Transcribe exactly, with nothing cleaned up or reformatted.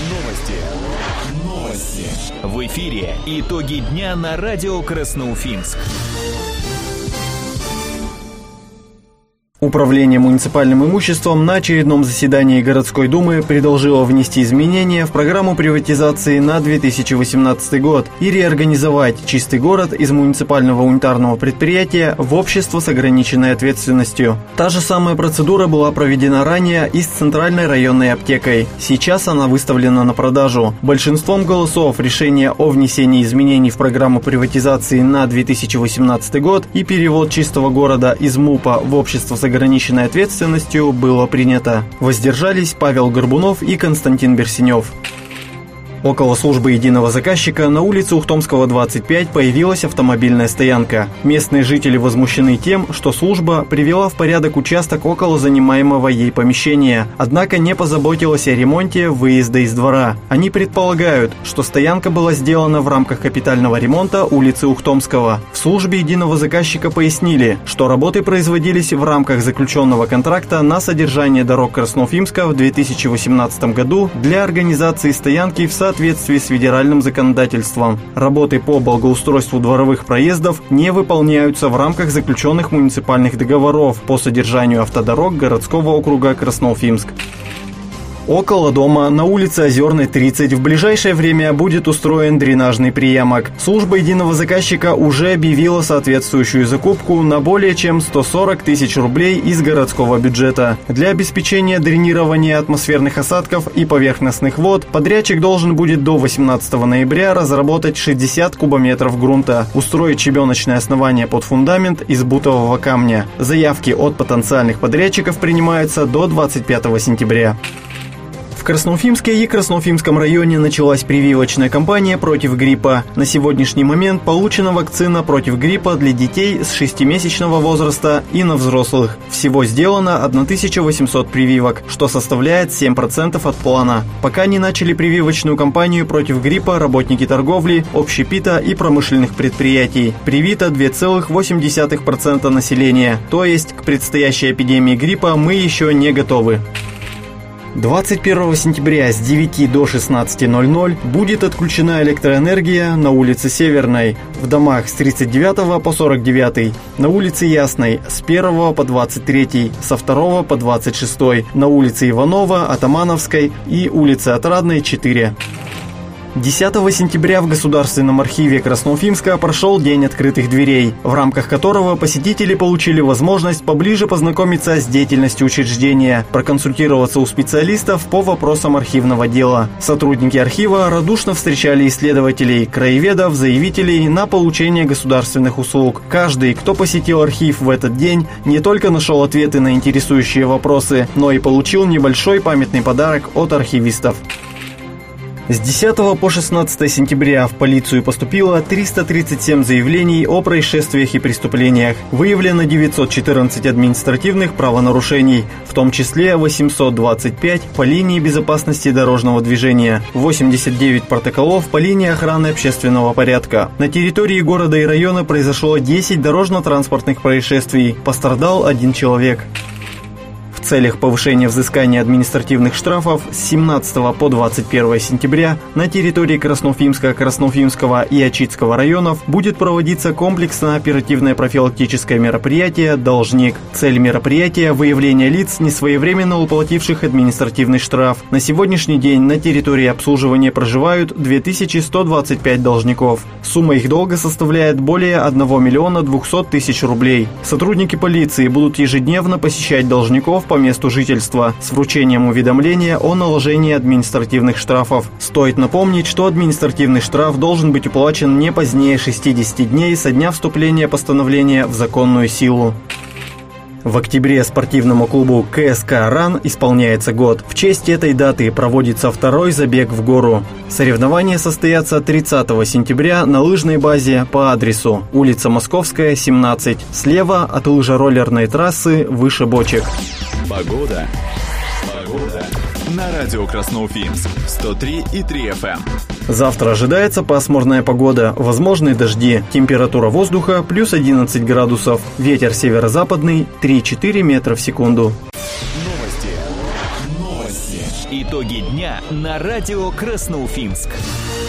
Новости. Новости. В эфире итоги дня на радио Красноуфимск. Управление муниципальным имуществом на очередном заседании городской думы предложило внести изменения в программу приватизации на две тысячи восемнадцатый год и реорганизовать «Чистый город» из муниципального унитарного предприятия в общество с ограниченной ответственностью. Та же самая процедура была проведена ранее и с центральной районной аптекой. Сейчас она выставлена на продажу. Большинством голосов решение о внесении изменений в программу приватизации на две тысячи восемнадцатый год и перевод «Чистого города» из МУПа в общество с ограниченной ответственностью было принято. Воздержались Павел Горбунов и Константин Берсенев. Около службы единого заказчика на улице Ухтомского, двадцать пять появилась автомобильная стоянка. Местные жители возмущены тем, что служба привела в порядок участок около занимаемого ей помещения, однако не позаботилась о ремонте выезда из двора. Они предполагают, что стоянка была сделана в рамках капитального ремонта улицы Ухтомского. В службе единого заказчика пояснили, что работы производились в рамках заключенного контракта на содержание дорог Красноуфимска в две тысячи восемнадцатом году для организации стоянки в соответствии В соответствии с федеральным законодательством. Работы по благоустройству дворовых проездов не выполняются в рамках заключенных муниципальных договоров по содержанию автодорог городского округа Красноуфимск. Около дома на улице Озерной, тридцать в ближайшее время будет устроен дренажный приямок. Служба единого заказчика уже объявила соответствующую закупку на более чем сто сорок тысяч рублей из городского бюджета. Для обеспечения дренирования атмосферных осадков и поверхностных вод подрядчик должен будет до восемнадцатого ноября разработать шестьдесят кубометров грунта, устроить щебеночное основание под фундамент из бутового камня. Заявки от потенциальных подрядчиков принимаются до двадцать пятого сентября. В Красноуфимске и Красноуфимском районе началась прививочная кампания против гриппа. На сегодняшний момент получена вакцина против гриппа для детей с шестимесячного возраста и на взрослых. Всего сделано тысяча восемьсот прививок, что составляет семь процентов от плана. Пока не начали прививочную кампанию против гриппа работники торговли, общепита и промышленных предприятий. Привито два целых восемь десятых процента населения, то есть к предстоящей эпидемии гриппа мы еще не готовы. двадцать первого сентября с девяти до шестнадцати ноль-ноль будет отключена электроэнергия на улице Северной, в домах с тридцать девятого по сорок девятый, на улице Ясной с первого по двадцать третий, со второго по двадцать шестой, на улице Иванова, Атамановской и улице Отрадной, четыре. десятого сентября в Государственном архиве Красноуфимска прошел День открытых дверей, в рамках которого посетители получили возможность поближе познакомиться с деятельностью учреждения, проконсультироваться у специалистов по вопросам архивного дела. Сотрудники архива радушно встречали исследователей, краеведов, заявителей на получение государственных услуг. Каждый, кто посетил архив в этот день, не только нашел ответы на интересующие вопросы, но и получил небольшой памятный подарок от архивистов. С десятого по шестнадцатое сентября в полицию поступило триста тридцать семь заявлений о происшествиях и преступлениях. Выявлено девятьсот четырнадцать административных правонарушений, в том числе восемьсот двадцать пять по линии безопасности дорожного движения, восемьдесят девять протоколов по линии охраны общественного порядка. На территории города и района произошло десять дорожно-транспортных происшествий, пострадал один человек. В целях повышения взыскания административных штрафов с семнадцатого по двадцать первое сентября на территории Красноуфимска, Красноуфимского и Ачитского районов будет проводиться комплексно-оперативное профилактическое мероприятие «Должник». Цель мероприятия – выявление лиц, несвоевременно уплативших административный штраф. На сегодняшний день на территории обслуживания проживают две тысячи сто двадцать пять должников. Сумма их долга составляет более одного миллиона двухсот тысяч рублей. Сотрудники полиции будут ежедневно посещать должников по месту жительства с вручением уведомления о наложении административных штрафов. Стоит напомнить, что административный штраф должен быть уплачен не позднее шестидесяти дней со дня вступления постановления в законную силу. В октябре спортивному клубу КСК «Ран» исполняется год. В честь этой даты проводится второй забег в гору. Соревнования состоятся тридцатого сентября на лыжной базе по адресу улица Московская, семнадцать, слева от лыжероллерной трассы выше бочек. Погода. Погода. На радио Красноуфимск сто три и три эф эм. Завтра ожидается пасмурная погода, возможны дожди. Температура воздуха плюс одиннадцать градусов. Ветер северо-западный три-четыре метра в секунду. Новости. Новости. Итоги Итоги дня на радио Красноуфимск.